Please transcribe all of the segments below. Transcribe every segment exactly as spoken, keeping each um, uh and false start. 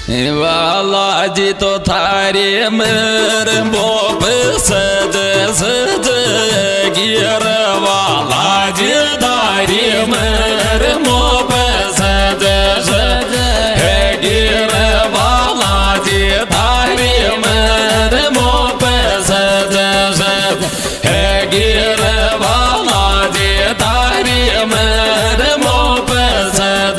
बालाजी तो थारे मेर बोप सज सज गिर बालाजी थारे मेर मोप सज सज गिर बालाजी थारे मेर मोप सज सज गिर बालाजी थारे मेर मोप सज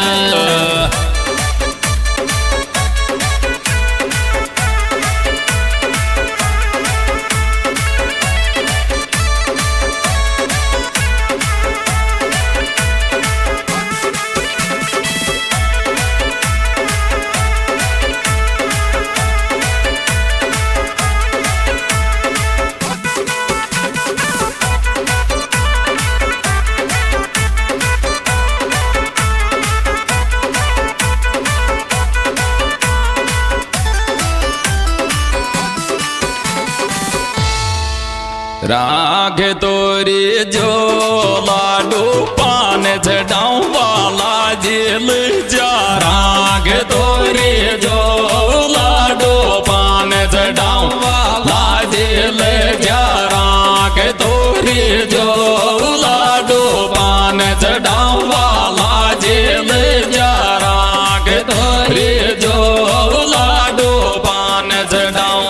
राग तोरी जो लाडू पान चढ़ाऊं वाला जेल जा राग तोरी जो लाडू पान चढ़ाऊं वाला जेल जा राग तोरी जो लाडू पान चढ़ाऊं वाला जेल जा राग तोरी जो लाडू पान चढ़ाऊं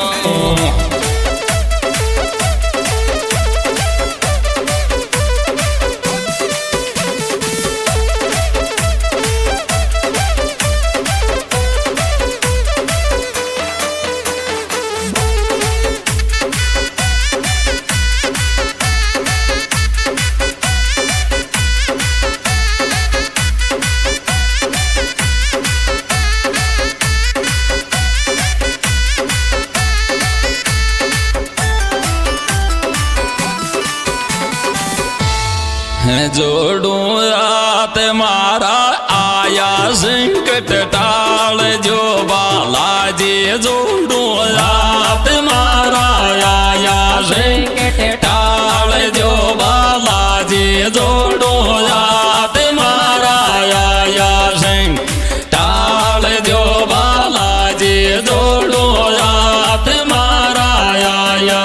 जोड़ू रात मारा आया संकट टाल जो बालाजी जोड़ू रात मारा आया संकट टाल जो बालाजी जोड़ू रात मारा आया संकट टाल जो बालाजी जोड़ू रात मारा आया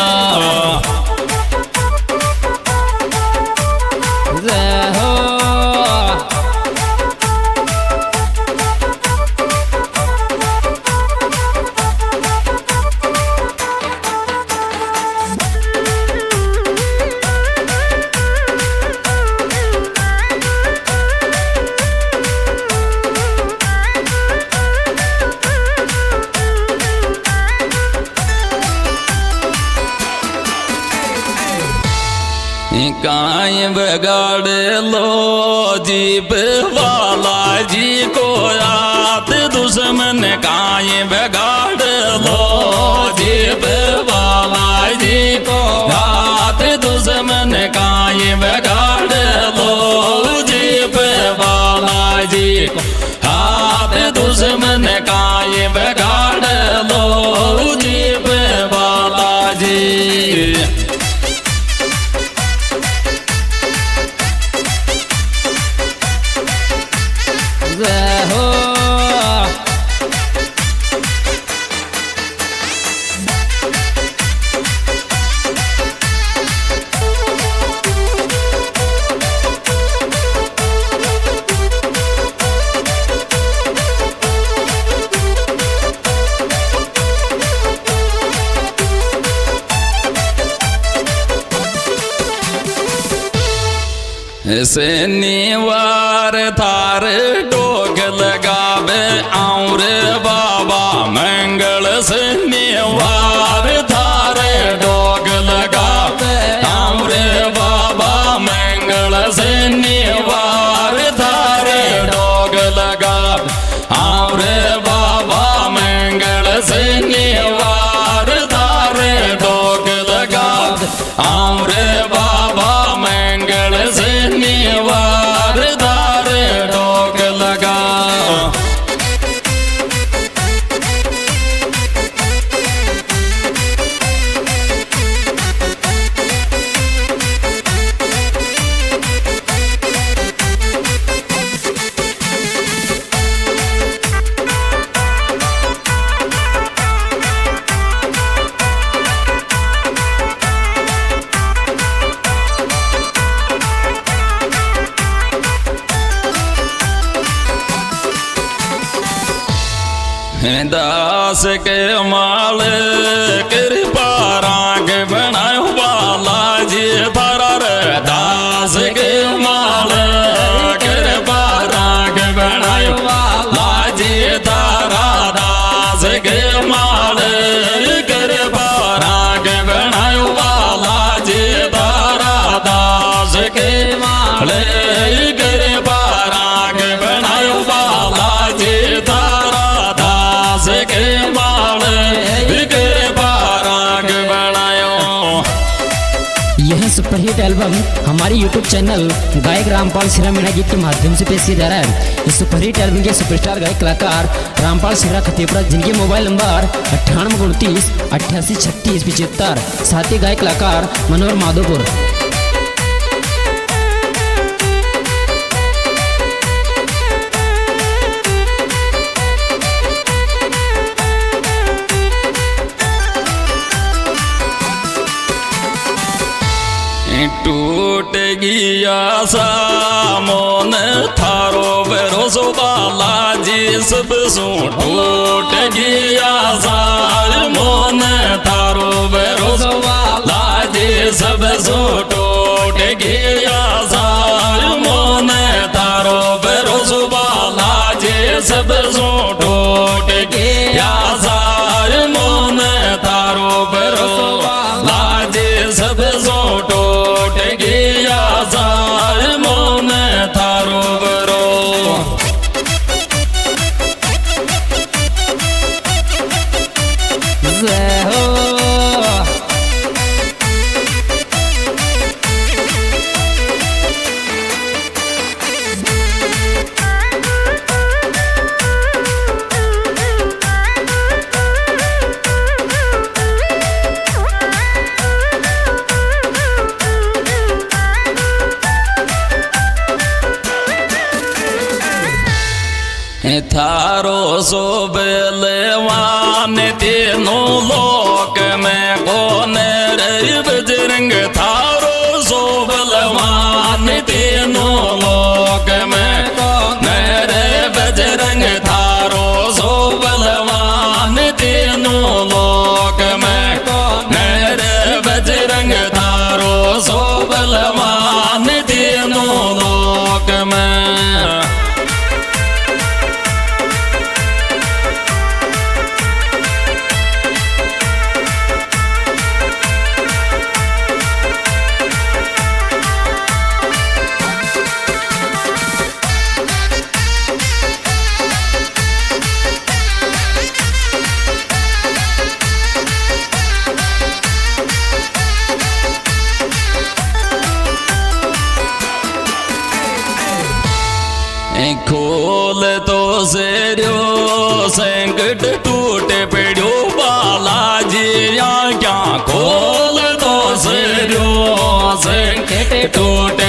काई बगाड़ लो जीप वाला जी को रात दुश्मन काई बगाड़ लो जीप वाला जी को रात दुश्मन काई बगाड़ लो जीप वाला जी को हाथ दुश्मन काई बगाड़ लो जीप वाला जी शनिवार थार डोग लगावे आऊं रे बाबा मंगल शनिवार थार डोग लगावे आऊं रे बाबा मंगल शनिवार थार डोग लगावे आऊं रे बाबा मंगल शनिवार थार डोग लगावे आऊं रे बाबा मंगल शनिवार धार डोग दास के माल कृपा राग बनायो बालाजी थारा रे दास के माल कृपा राग बनायो बालाजी थारा दास के माल कृपा राग बनायो बालाजी थारा दास के माल कृपा राग बनायो बालाजी थारा दास के माल कृपा राग बनायो। यह सुपरहिट एल्बम हमारी यूट्यूब चैनल गायक रामपाल सिरा मीणा गीत के माध्यम से पेश किया जा रहा है। इस सुपरहिट एल्बम के सुपरस्टार गायक कलाकार रामपाल सिरा खतीपुरा, जिनके मोबाइल नंबर अट्ठानवे उनतीस अट्ठासी छत्तीस पिछहत्तर, साथ ही गायक कलाकार मनोहर माधोपुर। टूट गया सा मोन थारो भरोसो बालाजी सब सो टूट गया सा मोन थारो भरोसो बालाजी सब सो टूट गया सा मोन थारो भरोसो बालाजी सब सो टूट गया सा मोन थारो भरोसो बालाजी सब सो टूट गया सार मोन थारो बरो। जय हो थारो सो बेलवान तीनों लोक में कौन रे बजरंग थारो सो बलवान तीनों लोक में कौन रे बजरंग थारो सो बलवान तीनों लोक में कौन रे बजरंग थारो सो बलवान तीनों लोक में। खोल तो सेरियो संकट टूटे पड़ो बालाजी या क्या खोल तो सेरियो संकट टूटे